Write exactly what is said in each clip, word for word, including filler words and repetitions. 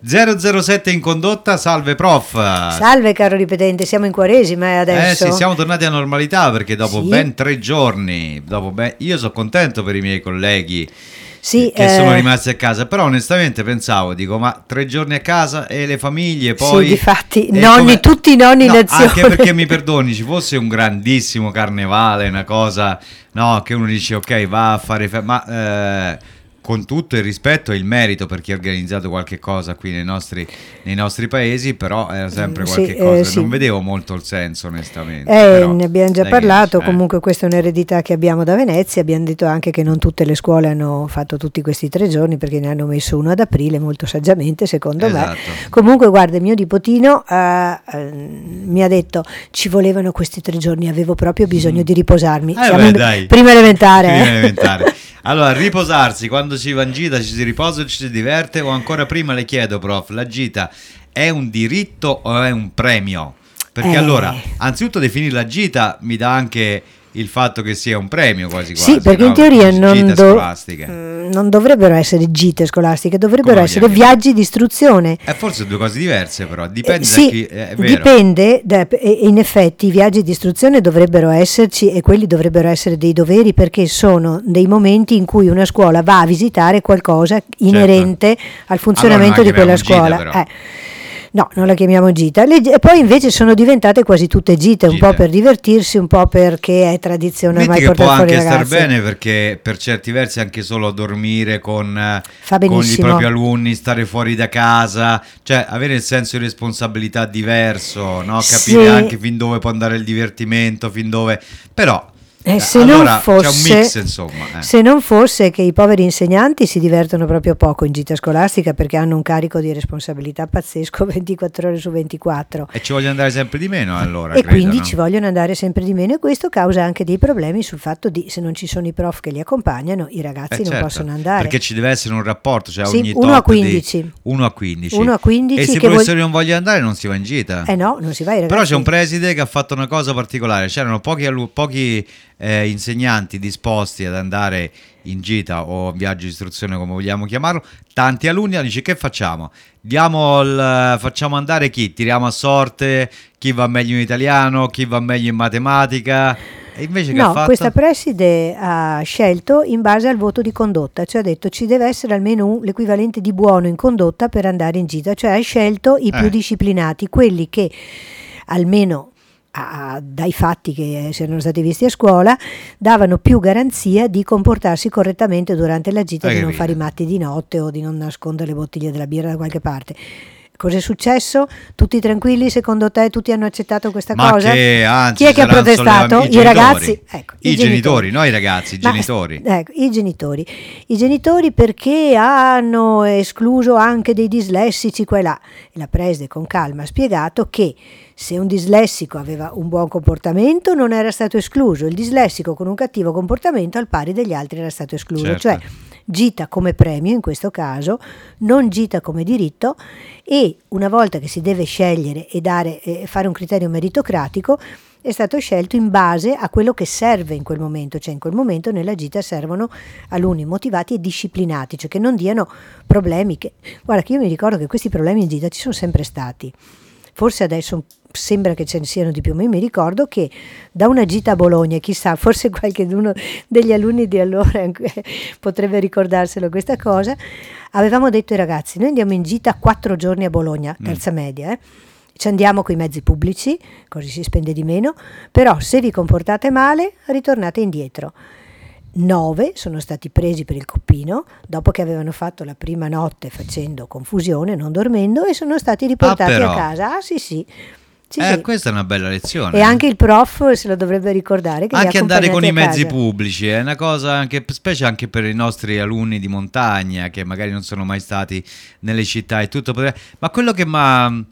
zero zero sette in condotta, salve prof. Salve caro ripetente, siamo in Quaresima e adesso? Eh sì, siamo tornati a normalità perché dopo sì. ben tre giorni, dopo ben... io sono contento per i miei colleghi sì, che eh... sono rimasti a casa, però onestamente pensavo, dico, ma tre giorni a casa e le famiglie poi... Sì, difatti, nonni, come... tutti i nonni no, in azione. Anche perché mi perdoni, ci fosse un grandissimo carnevale, una cosa, no, che uno dice ok, va a fare... Fe... ma... Eh... con tutto il rispetto e il merito per chi ha organizzato qualche cosa qui nei nostri, nei nostri paesi, però era sempre qualche sì, cosa, eh, sì. non vedevo molto il senso onestamente. Eh, però, ne abbiamo già parlato, eh. comunque questa è un'eredità che abbiamo da Venezia, abbiamo detto anche che non tutte le scuole hanno fatto tutti questi tre giorni perché ne hanno messo uno ad aprile, molto saggiamente secondo esatto. me. Comunque guarda, mio nipotino uh, uh, mi ha detto ci volevano questi tre giorni, avevo proprio bisogno mm. di riposarmi. Eh Siamo beh, in dai. prima elementare. Prima eh. elementare. Allora, riposarsi, quando si va in gita ci si riposa e ci si diverte, o ancora prima le chiedo, prof, la gita è un diritto o è un premio? Perché eh. allora, anzitutto definire la gita mi dà anche il fatto che sia un premio quasi quasi. Sì, perché no? in teoria non, Gite do- scolastiche. mh, non dovrebbero essere gite scolastiche, dovrebbero Come essere chiamiamo? viaggi di istruzione. È forse due cose diverse, però dipende Eh, sì, da chi è vero. dipende, da, e in effetti i viaggi di istruzione dovrebbero esserci e quelli dovrebbero essere dei doveri perché sono dei momenti in cui una scuola va a visitare qualcosa inerente certo. al funzionamento allora di quella scuola. Gita, eh. No, non la chiamiamo gita. Le, e poi invece sono diventate quasi tutte gite, un Gite. po' per divertirsi, un po' perché è tradizione ormai che portare può fuori anche i ragazzi. star bene perché per certi versi anche solo dormire con, Fa con i benissimo. propri alunni, stare fuori da casa, cioè avere il senso di responsabilità diverso, no? Capire sì. anche fin dove può andare il divertimento, fin dove... però... Eh, se allora non fosse, c'è un mix insomma eh. se non fosse che i poveri insegnanti si divertono proprio poco in gita scolastica perché hanno un carico di responsabilità pazzesco ventiquattro ore su ventiquattro e ci vogliono andare sempre di meno allora e credo, quindi no? ci vogliono andare sempre di meno e questo causa anche dei problemi sul fatto di se non ci sono i prof che li accompagnano i ragazzi eh, non certo, possono andare perché ci deve essere un rapporto, cioè sì, ogni uno a tot quindici di uno a quindici uno a quindici e se i che professori vuol... non vogliono andare non si va in gita eh no, non si va i ragazzi. Però c'è un preside che ha fatto una cosa particolare, c'erano pochi, allu- pochi eh, insegnanti disposti ad andare in gita o viaggio di istruzione come vogliamo chiamarlo, tanti alunni hanno dice che facciamo? Diamo il, facciamo andare chi? Tiriamo a sorte chi va meglio in italiano, chi va meglio in matematica e invece che no, ha fatto? Questa preside ha scelto in base al voto di condotta, cioè ha detto ci deve essere almeno un, l'equivalente di buono in condotta per andare in gita, cioè ha scelto i eh. più disciplinati, quelli che almeno a, dai fatti che si erano stati visti a scuola davano più garanzia di comportarsi correttamente durante la gita, Hai di non capito. fare i matti di notte o di non nascondere le bottiglie della birra da qualche parte. Cos'è successo? Tutti tranquilli? Secondo te tutti hanno accettato questa Ma cosa? che, anzi, chi è che ha saranno protestato? sollevati- i I, genitori. ragazzi? Ecco, I, i genitori, genitori, no i ragazzi, i Ma, genitori. Ecco, i genitori. I genitori perché hanno escluso anche dei dislessici qua e là. E la preside con calma ha spiegato che se un dislessico aveva un buon comportamento non era stato escluso, il dislessico con un cattivo comportamento al pari degli altri era stato escluso. Certo. Cioè gita come premio in questo caso, non gita come diritto e una volta che si deve scegliere e dare, eh, fare un criterio meritocratico è stato scelto in base a quello che serve in quel momento, cioè in quel momento nella gita servono alunni motivati e disciplinati, cioè che non diano problemi. Che, guarda che io mi ricordo che questi problemi in gita ci sono sempre stati, forse adesso sembra che ce ne siano di più, ma io mi ricordo che da una gita a Bologna, chissà, forse qualcuno degli alunni di allora potrebbe ricordarselo questa cosa, avevamo detto ai ragazzi noi andiamo in gita quattro giorni a Bologna, terza mm. media, eh? Ci andiamo con i mezzi pubblici, così si spende di meno, però se vi comportate male ritornate indietro. Nove sono stati presi per il coppino dopo che avevano fatto la prima notte facendo confusione, non dormendo, e sono stati riportati ah, a casa. Ah sì sì. Sì, eh, sì. Questa è una bella lezione. E anche il prof se lo dovrebbe ricordare. Che anche andare con i mezzi casa. pubblici è una cosa anche, specie anche per i nostri alunni di montagna che magari non sono mai stati nelle città e tutto. Ma quello che mi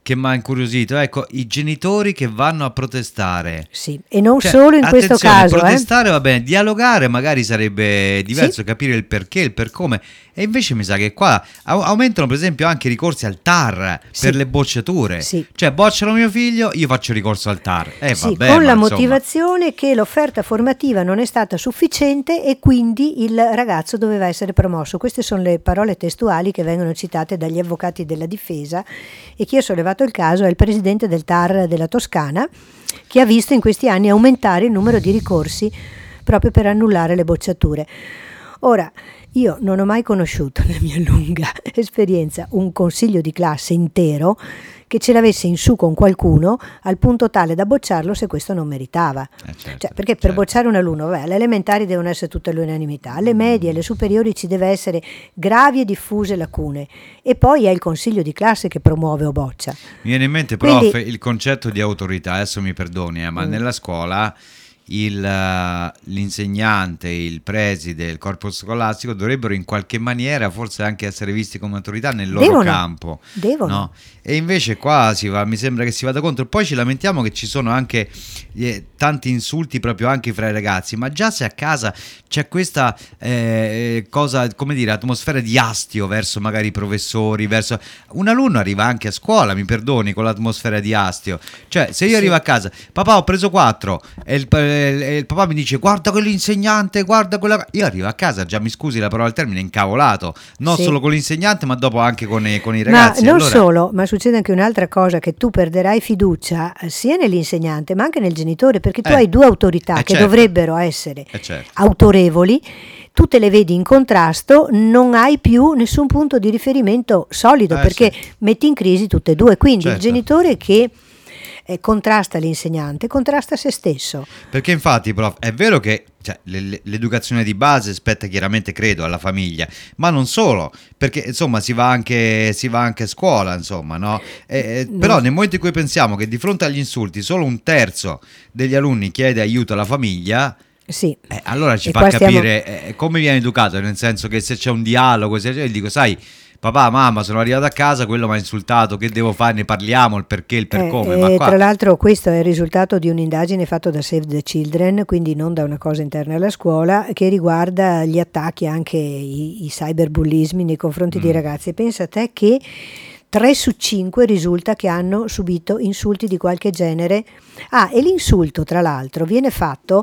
che mi ha incuriosito, ecco, i genitori che vanno a protestare. Sì, e non Cioè, solo in questo caso. Protestare eh. va bene, dialogare magari sarebbe diverso, Sì. capire il perché, il per come. E invece mi sa che qua au- aumentano per esempio anche i ricorsi al T A R Sì. per le bocciature. Sì. Cioè, bocciano mio figlio, io faccio ricorso al T A R. Eh, Sì, vabbè, con ma la insomma. motivazione che l'offerta formativa non è stata sufficiente e quindi il ragazzo doveva essere promosso. Queste sono le parole testuali che vengono citate dagli avvocati della difesa, e chi ha sollevato il caso è il presidente del T A R della Toscana, che ha visto in questi anni aumentare il numero di ricorsi proprio per annullare le bocciature. Ora, io non ho mai conosciuto nella mia lunga esperienza un consiglio di classe intero che ce l'avesse in su con qualcuno al punto tale da bocciarlo se questo non meritava. Eh, certo, Cioè, perché per certo. bocciare un alunno, vabbè, alle elementari devono essere tutte all'unanimità, alle medie, alle superiori ci deve essere gravi e diffuse lacune, e poi è il consiglio di classe che promuove o boccia. Mi viene in mente, prof, Quindi- il concetto di autorità, adesso mi perdoni, eh, ma Mm. nella scuola il, eh, l'insegnante, il preside, il corpo scolastico dovrebbero in qualche maniera forse anche essere visti come autorità nel loro Devono. campo. Devono. No? E invece qua si va, mi sembra che si vada contro. Poi ci lamentiamo che ci sono anche eh, tanti insulti proprio anche fra i ragazzi, ma già se a casa c'è questa eh, cosa, come dire, atmosfera di astio verso magari i professori, verso un alunno arriva anche a scuola, mi perdoni, con l'atmosfera di astio. Cioè, se io Sì. arrivo a casa, papà ho preso quattro, e il, e il papà mi dice guarda quell'insegnante, guarda quella, io arrivo a casa, già mi scusi la parola al termine, incavolato, non Sì. solo con l'insegnante ma dopo anche con i, con i Ma ragazzi. non Allora, solo, ma succede anche un'altra cosa, che tu perderai fiducia eh, sia nell'insegnante ma anche nel genitore, perché tu Eh, hai due autorità eh, che certo. dovrebbero essere eh, certo. autorevoli, tu te le vedi in contrasto, non hai più nessun punto di riferimento solido, Eh, perché sì. metti in crisi tutte e due, quindi il Certo. genitore che eh, contrasta l'insegnante contrasta se stesso. Perché infatti, prof, è vero che cioè, le- le- l'educazione di base spetta chiaramente, credo, alla famiglia, ma non solo, perché insomma si va anche, si va anche a scuola, insomma, no? E- e- No. Però nel momento in cui pensiamo che di fronte agli insulti solo un terzo degli alunni chiede aiuto alla famiglia, Sì. eh, allora ci E fa qua stiamo- capire eh, come viene educato, nel senso che se c'è un dialogo, se io dico, sai, papà, mamma, sono arrivato a casa, quello mi ha insultato, che devo fare? Ne parliamo, il perché, il per Eh, come, eh, ma qua... Tra l'altro questo è il risultato di un'indagine fatta da Save the Children, quindi non da una cosa interna alla scuola, che riguarda gli attacchi, anche i, i cyberbullismi nei confronti Mm. dei ragazzi. Pensa a te che tre su cinque risulta che hanno subito insulti di qualche genere. Ah, e l'insulto tra l'altro viene fatto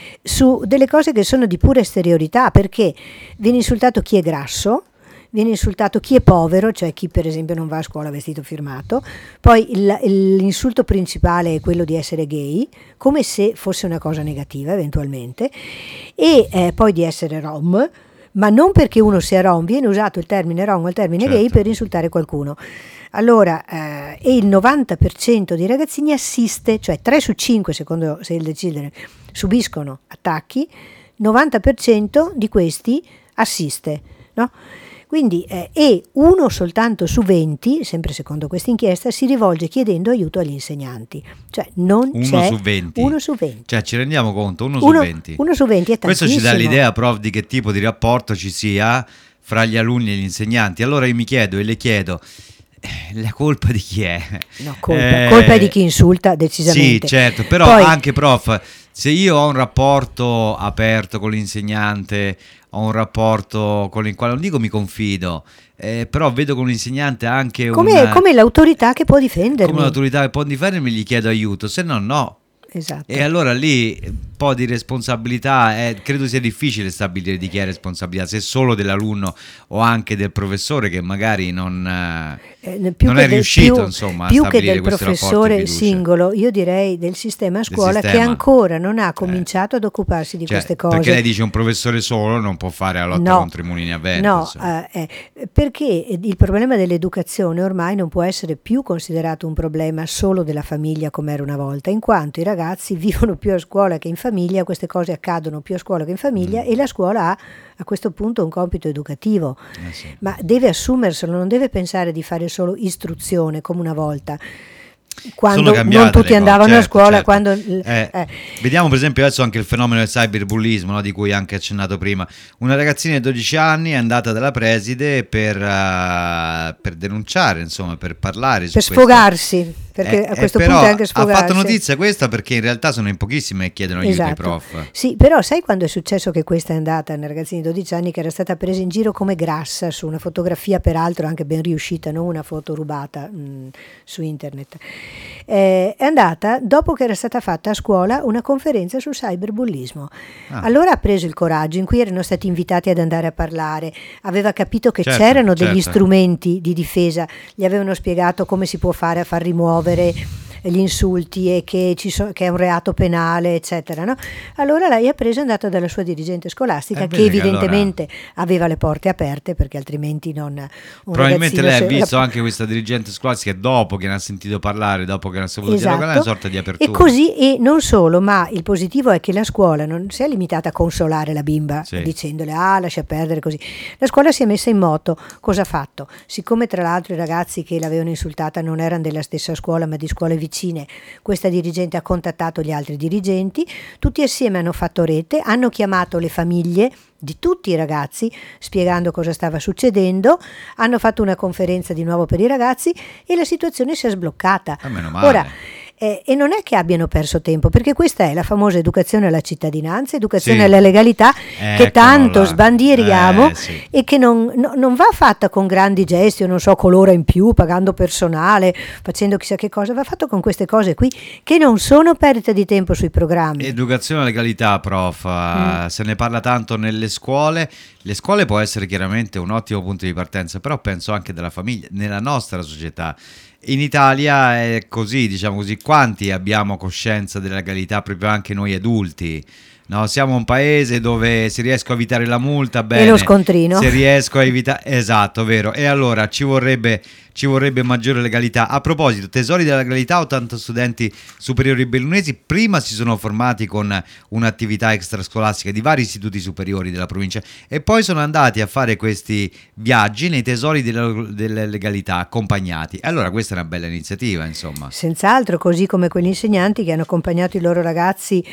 su delle cose che sono di pura esteriorità, perché viene insultato chi è grasso, viene insultato chi è povero, cioè chi per esempio non va a scuola vestito firmato, poi il- il- l'insulto principale è quello di essere gay, come se fosse una cosa negativa eventualmente, e eh, poi di essere rom, ma non perché uno sia rom, viene usato il termine rom o il termine Certo. gay per insultare qualcuno. Allora, eh, e il novanta per cento dei ragazzini assiste, cioè tre su cinque secondo Save the Children subiscono attacchi, novanta per cento di questi assiste, no? Quindi, eh, e uno soltanto su venti, sempre secondo questa inchiesta, si rivolge chiedendo aiuto agli insegnanti. Cioè non Uno c'è su venti. uno su venti. Cioè, ci rendiamo conto, uno, Uno, su venti. uno su venti è Questo tantissimo. ci dà l'idea, prof, di che tipo di rapporto ci sia fra gli alunni e gli insegnanti. Allora io mi chiedo e le chiedo, eh, la colpa di chi è? No, colpa, Eh, colpa è di chi insulta decisamente. Sì, certo, però Poi- anche, prof, se io ho un rapporto aperto con l'insegnante, ho un rapporto con il quale non dico mi confido, eh, però vedo con l'insegnante anche come, una, come l'autorità che può difendermi. come l'autorità che può difendermi, gli chiedo aiuto, se no no. Esatto. E allora lì un po' di responsabilità, eh, credo sia difficile stabilire di chi è responsabilità, se solo dell'alunno o anche del professore che magari non, eh, Eh, più non che è del- riuscito più, insomma, a più che stabilire del questo rapporto di professore fiducia. singolo, io direi del sistema a scuola che sistema. ancora non ha cominciato ad occuparsi di Cioè, queste cose. perché lei dice un professore solo non può fare la lotta No, contro i mulini a vento. no, insomma. eh, eh, perché il problema dell'educazione ormai non può essere più considerato un problema solo della famiglia come era una volta, in quanto i ragazzi vivono più a scuola che in famiglia, queste cose accadono più a scuola che in famiglia, Mm. e la scuola ha a questo punto un compito educativo, Eh sì. ma deve assumerselo, non deve pensare di fare solo istruzione come una volta. quando non tutti andavano certo, a scuola, certo. quando, Eh, eh. Vediamo per esempio adesso anche il fenomeno del cyberbullismo, no, di cui anche accennato prima. Una ragazzina di dodici anni è andata dalla preside per, uh, per denunciare, insomma, per parlare su per questo. sfogarsi, perché Eh, a questo eh, punto però è anche sfogarsi. ha fatto notizia questa perché in realtà sono in pochissime che chiedono aiuto ai Esatto. prof. Sì, però sai quando è successo che questa è andata, una ragazzina di dodici anni che era stata presa in giro come grassa su una fotografia, peraltro anche ben riuscita, non una foto rubata mh, su internet. Eh, è andata dopo che era stata fatta a scuola una conferenza sul cyberbullismo. Ah. Allora ha preso il coraggio, in cui erano stati invitati ad andare a parlare, aveva capito che Certo, c'erano degli certo. strumenti di difesa, gli avevano spiegato come si può fare a far rimuovere gli insulti e che, ci so, che è un reato penale, eccetera, no? Allora lei ha preso e è andata dalla sua dirigente scolastica, Eh, che vede che evidentemente aveva le porte aperte, perché altrimenti non un Probabilmente lei ha ragazzino se- visto anche questa dirigente scolastica dopo che ne ha sentito parlare, dopo che ne ha saputo Esatto. dialogare, una sorta di apertura. E così, e non solo, ma il positivo è che la scuola non si è limitata a consolare la bimba, Sì. dicendole ah lascia perdere così. La scuola si è messa in moto. Cosa ha fatto? Siccome tra l'altro i ragazzi che l'avevano insultata non erano della stessa scuola ma di scuole vicine, questa dirigente ha contattato gli altri dirigenti, tutti assieme hanno fatto rete, hanno chiamato le famiglie di tutti i ragazzi spiegando cosa stava succedendo, hanno fatto una conferenza di nuovo per i ragazzi e la situazione si è sbloccata. Ah, meno male. Ora, eh, e non è che abbiano perso tempo, perché questa è la famosa educazione alla cittadinanza, educazione Sì. alla legalità, che Eccolo tanto là. sbandieriamo Eh, sì. e che non, no- non va fatta con grandi gesti, o non so, colora in più, pagando personale, facendo chissà che cosa, va fatto con queste cose qui che non sono perdita di tempo sui programmi. Educazione alla legalità, prof, Mm. uh, se ne parla tanto nelle scuole. Le scuole può essere chiaramente un ottimo punto di partenza, però penso anche della famiglia, nella nostra società. In Italia è così, diciamo così, quanti abbiamo coscienza della legalità, proprio anche noi adulti? No, siamo un paese dove se riesco a evitare la multa, bene. lo scontrino. Se riesco a evitare, esatto, vero. E allora ci vorrebbe, ci vorrebbe maggiore legalità. A proposito, tesori della legalità, ottanta studenti superiori bellunesi prima si sono formati con un'attività extrascolastica di vari istituti superiori della provincia e poi sono andati a fare questi viaggi nei tesori della, della legalità accompagnati. Allora questa è una bella iniziativa, insomma. Senz'altro, così come quegli insegnanti che hanno accompagnato i loro ragazzi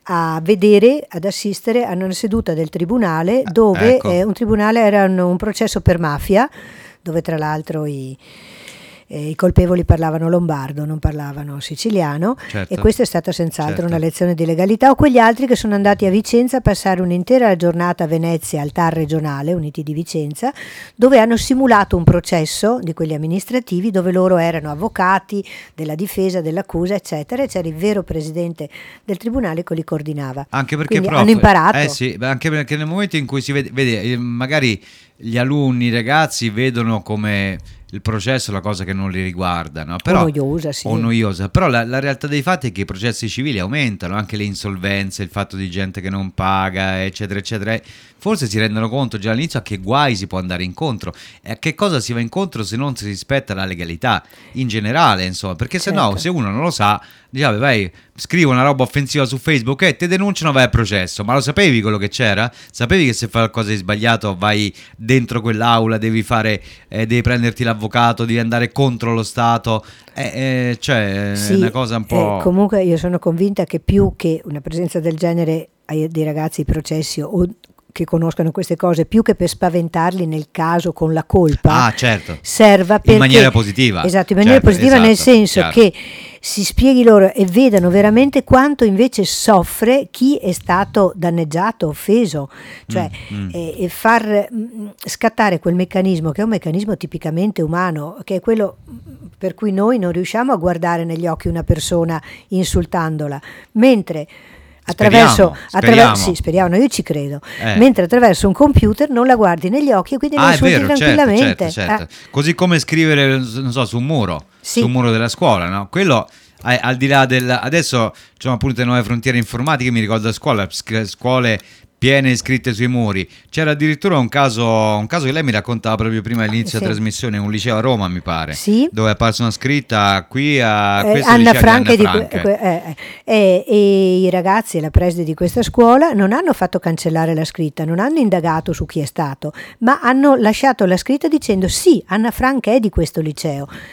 a vedere, ad assistere a una seduta del tribunale, dove ecco. eh, un tribunale era un, un processo per mafia, dove tra l'altro i, eh, i colpevoli parlavano lombardo, non parlavano siciliano, Certo. e questa è stata senz'altro Certo. una lezione di legalità. O quegli altri che sono andati a Vicenza a passare un'intera giornata a Venezia al T A R regionale, Uniti di Vicenza, dove hanno simulato un processo di quelli amministrativi, dove loro erano avvocati della difesa, dell'accusa, eccetera, e c'era il vero presidente del tribunale che li coordinava. Anche perché Quindi prof, hanno imparato. Eh sì, anche perché nel momento in cui si vede, vede eh, magari gli alunni, i ragazzi vedono come il processo è la cosa che non li riguarda, no? Però, O noiosa, sì. o noiosa. Però la, la realtà dei fatti è che i processi civili aumentano, anche le insolvenze, il fatto di gente che non paga, eccetera, eccetera. Forse si rendono conto già all'inizio a che guai si può andare incontro e a che cosa si va incontro se non si rispetta la legalità in generale, insomma, perché se no, Certo. se uno non lo sa, dice, vai, scrivo una roba offensiva su Facebook e ti denunciano, vai a processo. Ma lo sapevi quello che c'era? Sapevi che se fai qualcosa di sbagliato vai dentro quell'aula, devi fare, eh, devi prenderti l'avvocato, devi andare contro lo Stato, eh, eh, cioè Sì, è una cosa un po'... eh, comunque io sono convinta che più che una presenza del genere ai dei ragazzi ai processi o che conoscano queste cose, più che per spaventarli nel caso con la colpa, Ah, certo. serva perché, In maniera positiva. esatto, in maniera Certo, positiva, nel esatto, senso chiaro. che si spieghi loro e vedano veramente quanto invece soffre chi è stato danneggiato, offeso, cioè Mm, mm. eh, e far mm, scattare quel meccanismo che è un meccanismo tipicamente umano, che è quello per cui noi non riusciamo a guardare negli occhi una persona insultandola, mentre attraverso, Speriamo, attraver- speriamo. sì, speriamo, io ci credo, Eh. mentre attraverso un computer non la guardi negli occhi e quindi la Ah, è insulti vero, certo, tranquillamente. certo, certo. Eh. Così come scrivere, non so, su un muro, Sì. su un muro della scuola, no? Quello, eh, al di là del... Adesso ci sono appunto le nuove frontiere informatiche, mi ricordo a scuola, sc- scuole piene scritte sui muri. C'era addirittura un caso, un caso che lei mi raccontava proprio prima dell'inizio Sì. della trasmissione, un liceo a Roma, mi pare, Sì. dove è apparsa una scritta qui a Eh, questo Anna liceo di Franca, Anna di que- Franca. que- eh, eh, e i ragazzi e la preside di questa scuola non hanno fatto cancellare la scritta, non hanno indagato su chi è stato, ma hanno lasciato la scritta dicendo sì, Anna Franca è di questo liceo.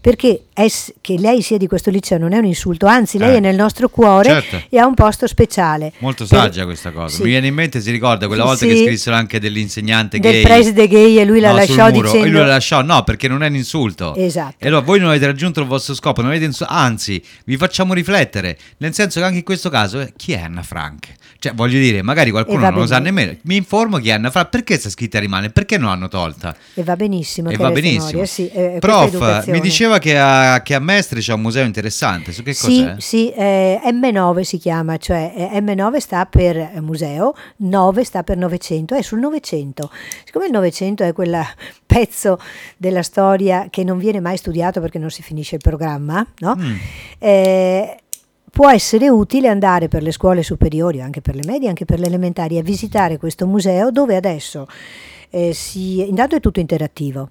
perché es- che lei sia di questo liceo non è un insulto, anzi lei Eh, è nel nostro cuore, certo. e ha un posto speciale. Molto Per- saggia questa cosa. sì. Mi viene in mente, si ricorda quella volta Sì. che scrissero anche dell'insegnante Del gay, preside gay, e lui la no, sul lasciò muro. dicendo... E lui la lasciò, no, perché non è un insulto. Esatto. E allora voi non avete raggiunto il vostro scopo, non avete insu- anzi, vi facciamo riflettere, nel senso che anche in questo caso, eh, chi è Anna Frank? Cioè, voglio dire, magari qualcuno E va non lo sa bene. nemmeno. Mi informo chi è Anna Frank, perché sta scritta rimane, perché non l'hanno tolta? E va benissimo. E che va resti benissimo. memoria, sì, eh, questa è Prof, educazione. mi diceva che a, che a Mestre c'è un museo interessante, su che Sì, cos'è? sì, eh, emme nove si chiama, cioè eh, emme nove sta per eh, museo, nove sta per Novecento, è sul Novecento. Siccome il Novecento è quel pezzo della storia che non viene mai studiato perché non si finisce il programma, no? Mm. Eh, può essere utile andare per le scuole superiori, anche per le medie, anche per le elementari, a visitare questo museo dove adesso eh, si, intanto è tutto interattivo.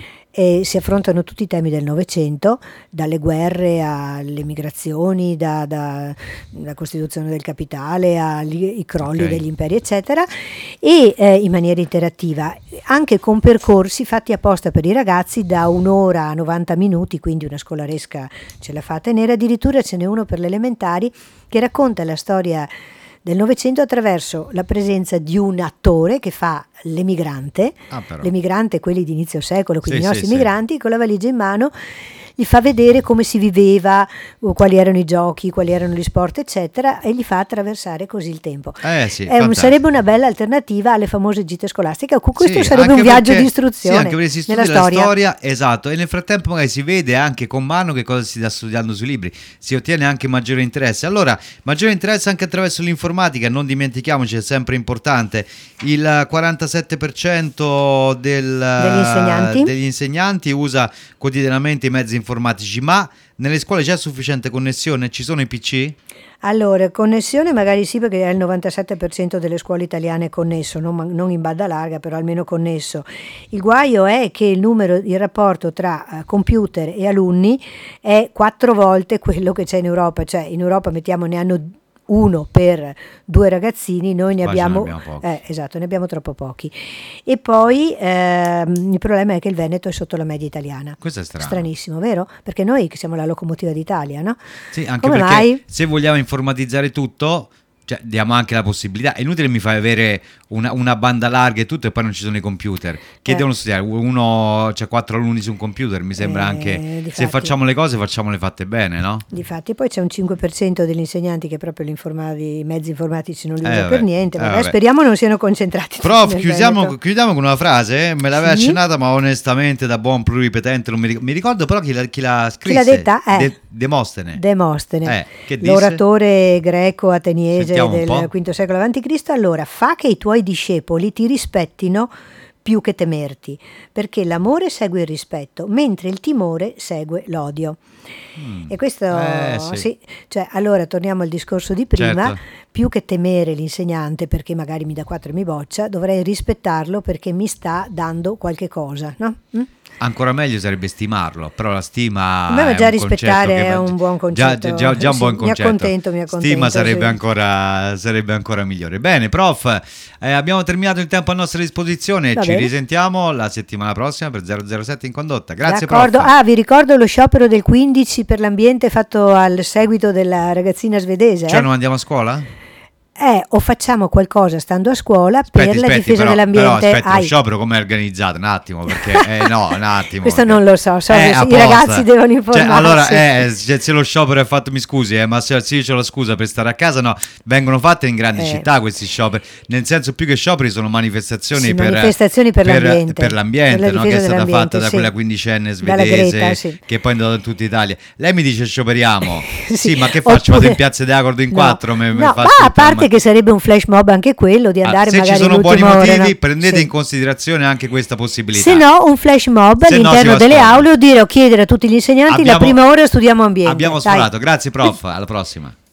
E si affrontano tutti i temi del Novecento, dalle guerre alle migrazioni, da, da, dalla Costituzione del Capitale ai crolli Ok. degli imperi, eccetera, e eh, in maniera interattiva, anche con percorsi fatti apposta per i ragazzi da un'ora a novanta minuti, quindi una scolaresca ce la fa a tenere. Addirittura ce n'è uno per le elementari che racconta la storia del Novecento attraverso la presenza di un attore che fa l'emigrante, Ah, però. l'emigrante, quelli di inizio secolo, quindi Sì, i nostri sì, sì. migranti, con la valigia in mano gli fa vedere come si viveva, o quali erano i giochi, quali erano gli sport, eccetera, e gli fa attraversare così il tempo. Eh sì, È un- fantastico. sarebbe una bella alternativa alle famose gite scolastiche. Con questo Sì, sarebbe anche un viaggio perché- di istruzione sì, anche perché si studia nella la storia. storia, esatto, e nel frattempo magari si vede anche con mano che cosa si sta studiando sui libri, si ottiene anche maggiore interesse. Allora, maggiore interesse anche attraverso l'informatica, non dimentichiamoci, è sempre importante. Il quarantasette per cento del- Degli insegnanti? degli insegnanti usa quotidianamente i mezzi informatici, ma nelle scuole c'è sufficiente connessione? Ci sono i P C? Allora, connessione magari sì, perché è il novantasette per cento delle scuole italiane è connesso, non, ma- non in banda larga, però almeno connesso. Il guaio è che il numero, il rapporto tra eh, computer e alunni è quattro volte quello che c'è in Europa, cioè in Europa mettiamo ne hanno uno per due ragazzini, noi ne Qua ce ne abbiamo, abbiamo pochi. eh, esatto, ne abbiamo troppo pochi. E poi ehm, il problema è che il Veneto è sotto la media italiana. Questo è strano. Stranissimo, vero? Perché noi che siamo la locomotiva d'Italia, no? Sì, anche Come perché mai? se vogliamo informatizzare tutto, cioè, diamo anche la possibilità. È inutile mi fai avere una, una banda larga e tutto e poi non ci sono i computer. Che Eh. devono studiare? Uno, c'è quattro alunni su un computer, mi sembra Eh, anche. difatti. Se facciamo le cose, facciamole fatte bene, no? Difatti, poi c'è un cinque per cento degli insegnanti che proprio l'informati- i mezzi informatici non li Eh, usa vabbè. per niente. Eh, Vabbè, vabbè. speriamo non siano concentrati. tutti Prof, nel chiudiamo, Veneto. chiudiamo con una frase, eh? Me l'aveva Sì. accennata, ma onestamente da buon pluripetente non mi ricordo. Mi ricordo però chi, la, chi l'ha Chi l'ha scrisse. detta? Eh. De- Demostene. Demostene, Eh, che disse? l'oratore greco ateniese Sentiamo un del po'. quinto secolo avanti Cristo. Allora, fa che i tuoi discepoli ti rispettino più che temerti, perché l'amore segue il rispetto, mentre il timore segue l'odio. Mm. E questo, Eh, sì. sì, cioè, allora torniamo al discorso di prima, Certo. più che temere l'insegnante perché magari mi dà quattro e mi boccia, dovrei rispettarlo perché mi sta dando qualche cosa, no? Mm? Ancora meglio sarebbe stimarlo, però la stima A me è già un rispettare concetto che è va- un buon già, concetto. già, già un Sì, buon mi concetto. accontento, mi accontento, Stima sarebbe, sì. ancora, sarebbe ancora migliore. Bene, prof, eh, abbiamo terminato il tempo a nostra disposizione. Va Ci bene. risentiamo la settimana prossima per zero zero sette in condotta. Grazie, D'accordo. prof. Ah, vi ricordo lo sciopero del quindici per l'ambiente fatto al seguito della ragazzina svedese. Cioè, eh? non andiamo a scuola? Eh, o facciamo qualcosa stando a scuola Aspetti, per la aspetti, difesa però, dell'ambiente. Però, aspetta, lo Ai. sciopero come è organizzato? Un attimo, perché eh, no, un attimo. Questo perché- non lo so, so che i apposta. ragazzi devono Cioè, informarsi. allora, eh, se se lo sciopero è fatto, mi scusi, eh, ma se se io c'ho la scusa per stare a casa, no, vengono fatte in grandi Eh. città questi scioperi. Nel senso, più che scioperi sono manifestazioni Sì, per manifestazioni per l'ambiente. per l'ambiente, Per la no? Che è difesa stata fatta dell'ambiente, da sì. quella quindicenne Dalla svedese Greta, sì. che poi è andata in tutta Italia. Lei mi dice scioperiamo. Sì. sì, ma che faccio? Vado Oppure- in Piazza d'Acordo in No, quattro? Me, me no, faccio ma a tutta la parte che sarebbe un flash mob anche quello di Ah, andare se magari ci sono buoni l'ultima ora, motivi, no? prendete Sì. in considerazione anche questa possibilità. Se no, un flash mob Se no, si va all'interno a delle scuola. aule o dire o chiedere a tutti gli insegnanti Abbiamo- la prima ora studiamo ambiente. Abbiamo Dai. sforato. Grazie, prof. Alla prossima.